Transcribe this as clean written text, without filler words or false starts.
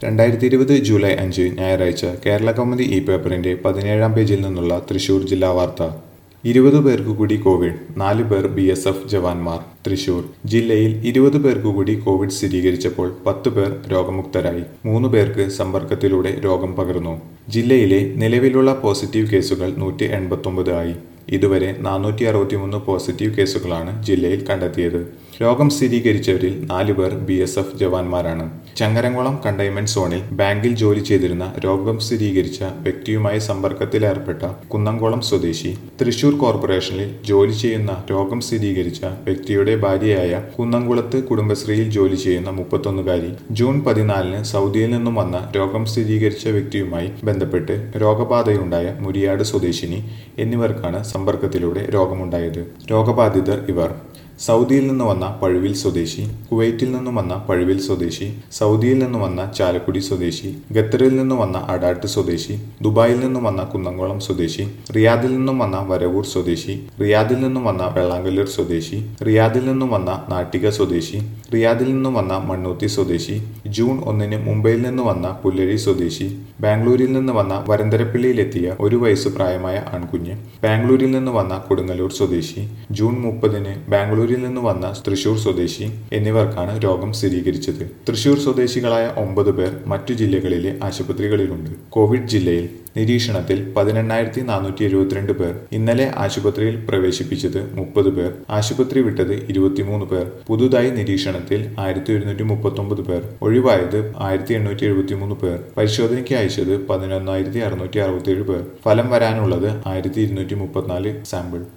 2020 July 5 ഞായറാഴ്ച കേരളകൗമുദി ഈ പേപ്പറിന്റെ 17-ാം പേജിൽ നിന്നുള്ള തൃശൂർ ജില്ലാ വാർത്ത. 20 പേർക്ക് കൂടി കോവിഡ്, 4 പേർ BSF ജവാന്മാർ. തൃശൂർ ജില്ലയിൽ 20 പേർക്ക് കൂടി കോവിഡ് സ്ഥിരീകരിച്ചപ്പോൾ 10 പേർ രോഗമുക്തരായി. 3 പേർക്ക് സമ്പർക്കത്തിലൂടെ രോഗം പകർന്നു. ജില്ലയിലെ നിലവിലുള്ള പോസിറ്റീവ് കേസുകൾ 189 ആയി. ഇതുവരെ 463 പോസിറ്റീവ് കേസുകളാണ് ജില്ലയിൽ കണ്ടെത്തിയത്. രോഗം സ്ഥിരീകരിച്ചവരിൽ 4 പേർ BSF ജവാന്മാരാണ്. ചങ്ങരംകുളം കണ്ടെയ്ൻമെന്റ് സോണിൽ ബാങ്കിൽ ജോലി ചെയ്തിരുന്ന രോഗം സ്ഥിരീകരിച്ച വ്യക്തിയുമായി സമ്പർക്കത്തിലേർപ്പെട്ട കുന്നംകുളം സ്വദേശി, തൃശൂർ കോർപ്പറേഷനിൽ ജോലി ചെയ്യുന്ന രോഗം സ്ഥിരീകരിച്ച വ്യക്തിയുടെ ഭാര്യയായ കുന്നംകുളത്ത് കുടുംബശ്രീയിൽ ജോലി ചെയ്യുന്ന 31-കാരി, ജൂൺ 14-ന് സൗദിയിൽ നിന്നും വന്ന രോഗം സ്ഥിരീകരിച്ച വ്യക്തിയുമായി ബന്ധപ്പെട്ട് രോഗബാധയുണ്ടായ മുരിയാട് സ്വദേശിനി എന്നിവർക്കാണ് സമ്പർക്കത്തിലൂടെ രോഗമുണ്ടായത്. രോഗബാധിതർ ഇവർ: സൗദിയിൽ നിന്ന് വന്ന പഴുവിൽ സ്വദേശി, കുവൈറ്റിൽ നിന്നും വന്ന പഴുവിൽ സ്വദേശി, സൗദിയിൽ നിന്നും വന്ന ചാലക്കുടി സ്വദേശി, ഖത്തറിൽ നിന്നും വന്ന അടാട്ട് സ്വദേശി, ദുബായിൽ നിന്നും വന്ന കുന്നംകുളം സ്വദേശി, റിയാദിൽ നിന്നും വന്ന വരവൂർ സ്വദേശി, റിയാദിൽ നിന്നും വന്ന വെള്ളാങ്കല്ലൂർ സ്വദേശി, റിയാദിൽ നിന്നും വന്ന നാട്ടിക സ്വദേശി, റിയാദിൽ നിന്നും വന്ന മണ്ണൂത്തി സ്വദേശി, ജൂൺ 1-ന് മുംബൈയിൽ നിന്ന് വന്ന പുല്ലഴി സ്വദേശി, ബാംഗ്ലൂരിൽ നിന്ന് വന്ന വരന്തരപ്പള്ളിയിലെത്തിയ 1 വയസ്സ് പ്രായമായ ആൺകുഞ്ഞ്, ബാംഗ്ലൂരിൽ നിന്ന് വന്ന കൊടുങ്ങല്ലൂർ സ്വദേശി, ജൂൺ 30-ന് ബാംഗ്ലൂരിൽ നിന്ന് വന്ന തൃശൂർ സ്വദേശി എന്നിവർക്കാണ് രോഗം സ്ഥിരീകരിച്ചത്. തൃശൂർ സ്വദേശികളായ 9 പേർ മറ്റു ജില്ലകളിലെ ആശുപത്രികളിലുണ്ട്. കോവിഡ് ജില്ലയിൽ നിരീക്ഷണത്തിൽ 18,472 പേർ. ഇന്നലെ ആശുപത്രിയിൽ പ്രവേശിപ്പിച്ചത് 30 പേർ. ആശുപത്രി വിട്ടത് 23 പേർ. പുതുതായി നിരീക്ഷണത്തിൽ 1,139 പേർ. ഒഴിവായത് 1,873 പേർ. പരിശോധനയ്ക്ക് അയച്ചത് 11,667 പേർ. ഫലം വരാനുള്ളത് 1,234 സാമ്പിൾ.